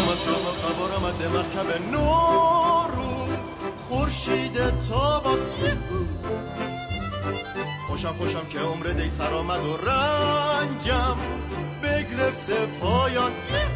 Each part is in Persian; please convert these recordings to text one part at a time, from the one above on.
از صبح خبر آمد به مرکب نوروز خورشید تابان خوشم که عمر دی سر آمد و رنجم بگرفته پایان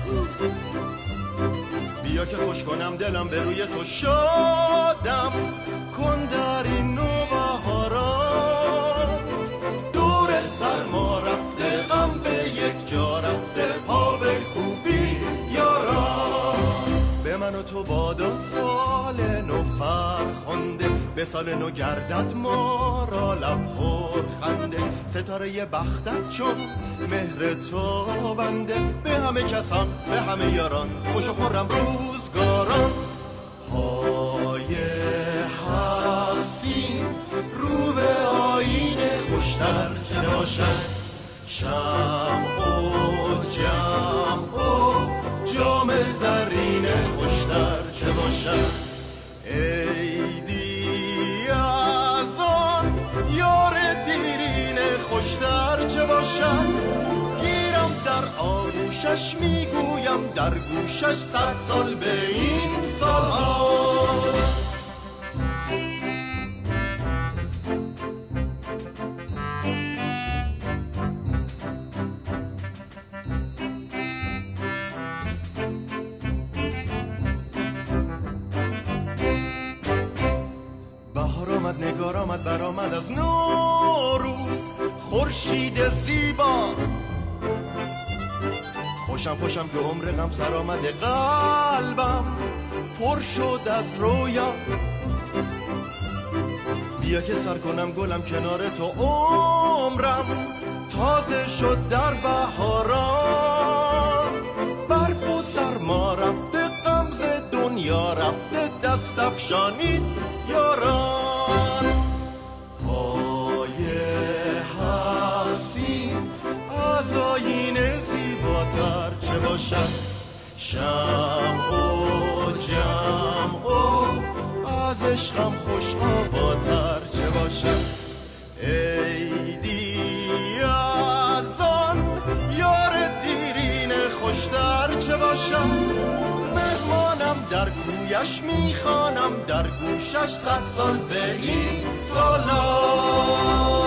بیا که خوش کنم دلم به روی تو شادم کن در این نوبهاران دور سرما رفته غم به یک جا رفته پا به خوبی یاران به من و تو بادا سال نو فرخنده به سال نو گردد ما را لب پر خنده ستاره بختت چون مهر تو بنده به همه کسان به همه یاران خوش و خرم روزگاران پای حسین رو به آینه خوشتر چه باشد شمع و جمع و جام زرین خوشتر چه باشد عیدی از آن یار دیرین خوشتر چه باشد گیرم در آغوشش میگویم در گوشش 100 سال به این سالها نگار آمد برآمد از نوروز خورشید زیبا خوشم که عمر غم سر آمده قلبم پر شد از رویا بیا که سر کنم گلم کنار تو عمرم تازه شد در بهاران برف و سرما رفته غمز دنیا رفته دست افشانید یاران از آینه زیباتر چه باشد شمع و جمع و از عشقم خوش آباتر چه باشد عیدی از آن یار دیرین خوشتر چه باشد مهمانم در کویش میخوانم در گوشش 100 سال به این سالا